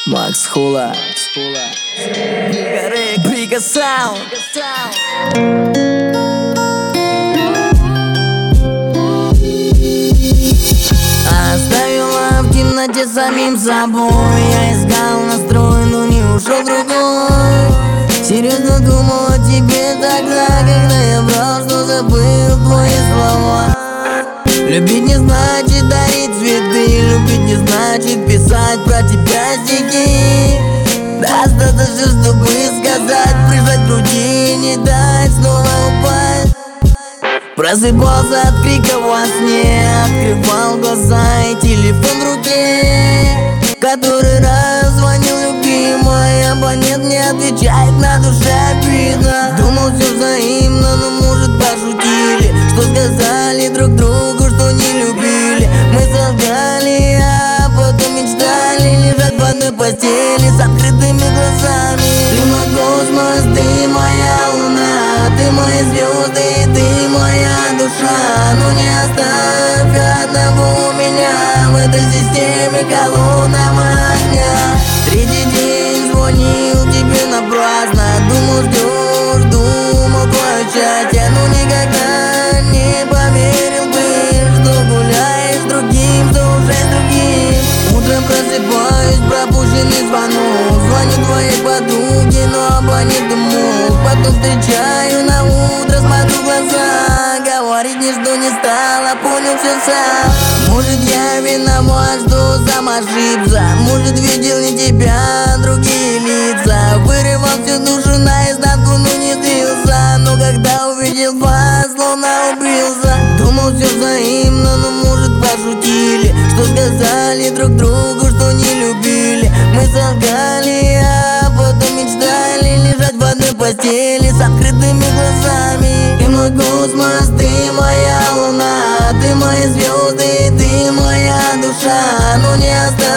Макс Хула, Брига Саунд. Оставила в темноте самим собой. Я искал настрой, но не ушел другой. Серьезно думал о тебе тогда, когда я брал, что забыл твои слова. Любить не значит дарить цветы, любить не значит писать про тебя стихи. Достаточно, чтобы сказать, прижать к груди, не дать снова упасть. Просыпался от крика во сне, открывал глаза и телефон в руке. Который раз звонил любимый, абонент не отвечает, на душе обидно. Думал, все взаимно, но может пошутили, что сказали друг другу, что не любили. Мы солгали, а потом мечтали лежать в одной постели с открытыми глазами. Ты мой космос, ты моя луна, ты мои звезды, ты моя душа. Ну не оставь одного меня в этой системе колоннам огня. Третий день звонил тебе напрасно, думал, ждешь, думал твое счастье. Но никогда не поверил бы, что гуляешь с другим, что уже с другим. Утром просыпаюсь, пропущенный звонок, звоню твоей подруге, но абонент умолк. Потом встречаю на утро, смотрю в глаза, говорить ничто не стало, понял все сам. Может, я виноват, что сам ошибся, может, видел не тебя, а другие лица. Вырывал всю душу наизнанку, но не злился. Но когда увидел вас, словно убился. Думал, все взаимно, но может пошутили, что сказали друг другу, что не любили. Мы солгали, а потом мечтали лежать в одной постели с открытыми глазами. Ты мой космос, ты моя луна, ты мои звезды, ты моя душа. Ну не оставь